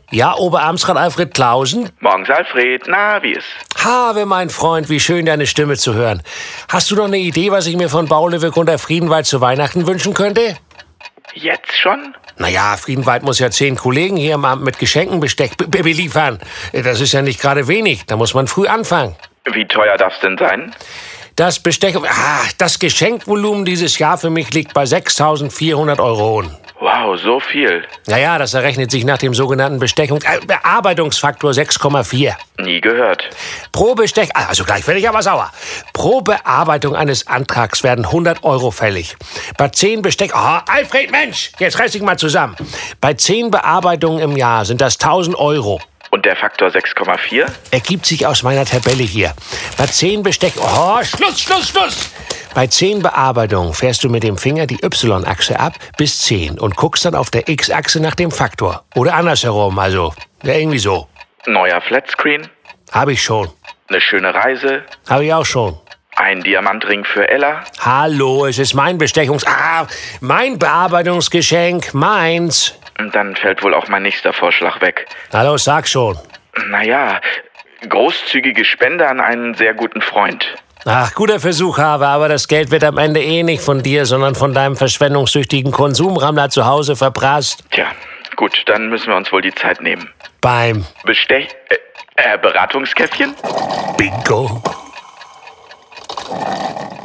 Ja, Oberamtsrat Alfred Klausen? Morgens, Alfred. Na, wie ist? Habe, mein Freund, wie schön, deine Stimme zu hören. Hast du noch eine Idee, was ich mir von Baulöwe Gunter Friedenwald zu Weihnachten wünschen könnte? Jetzt schon? Naja, Friedenwald muss ja 10 Kollegen hier im Amt mit Geschenkenbesteck beliefern. Das ist ja nicht gerade wenig. Da muss man früh anfangen. Wie teuer darf's denn sein? Das Besteck, das Geschenkvolumen dieses Jahr für mich liegt bei 6.400 €. Wow, so viel. Naja, das errechnet sich nach dem sogenannten Bearbeitungsfaktor 6,4. Nie gehört. Pro Besteck, also gleich werde ich aber sauer. Pro Bearbeitung eines Antrags werden 100 € fällig. Bei 10 Besteck, Alfred, Mensch, jetzt reiß dich mal zusammen. Bei 10 Bearbeitungen im Jahr sind das 1.000 €. Und der Faktor 6,4? Ergibt sich aus meiner Tabelle hier. Bei 10 Besteck, Schluss! Bei 10 Bearbeitungen fährst du mit dem Finger die Y-Achse ab bis 10 und guckst dann auf der X-Achse nach dem Faktor. Oder andersherum, also, ja, irgendwie so. Neuer Flatscreen? Habe ich schon. Eine schöne Reise? Habe ich auch schon. Ein Diamantring für Ella? Hallo, es ist mein mein Bearbeitungsgeschenk, meins. Dann fällt wohl auch mein nächster Vorschlag weg. Hallo, sag schon. Naja, großzügige Spende an einen sehr guten Freund. Ach, guter Versuch, Habe, aber das Geld wird am Ende nicht von dir, sondern von deinem verschwendungssüchtigen Konsumrammler zu Hause verprasst. Tja, gut, dann müssen wir uns wohl die Zeit nehmen. Beim Beratungskäffchen? Bingo.